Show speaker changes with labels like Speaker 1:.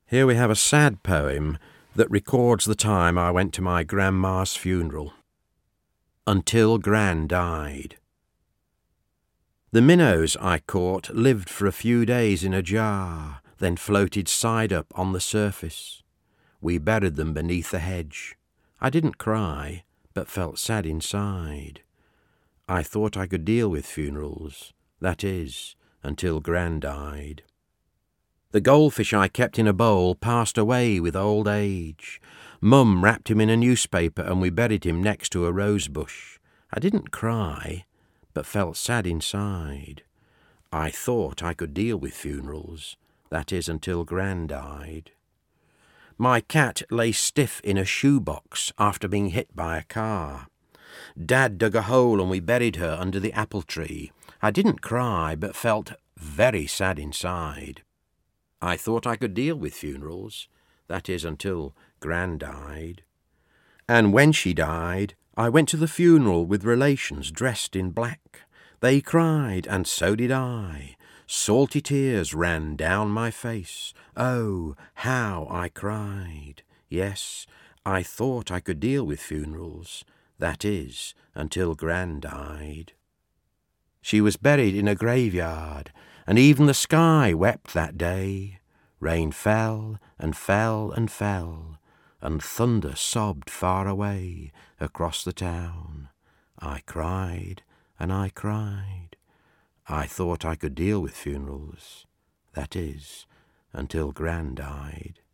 Speaker 1: Here we have a sad poem that records the time I went to my grandma's funeral. Until Gran died. The minnows I caught lived for a few days in a jar, then floated side up on the surface. We buried them beneath the hedge. I didn't cry, but felt sad inside. I thought I could deal with funerals, that is, until Gran died. The goldfish I kept in a bowl passed away with old age. Mum wrapped him in a newspaper and we buried him next to a rose bush. I didn't cry, but felt sad inside. I thought I could deal with funerals, that is, until Gran died. My cat lay stiff in a shoebox after being hit by a car. Dad dug a hole and we buried her under the apple tree. I didn't cry, but felt very sad inside. I thought I could deal with funerals, that is, until Gran died. And when she died, I went to the funeral with relations dressed in black. They cried, and so did I. Salty tears ran down my face. Oh, how I cried. Yes, I thought I could deal with funerals, that is, until Gran died. She was buried in a graveyard, and even the sky wept that day. Rain fell and fell and fell, and thunder sobbed far away across the town. I cried and I cried. I thought I could deal with funerals, that is, until Gran died.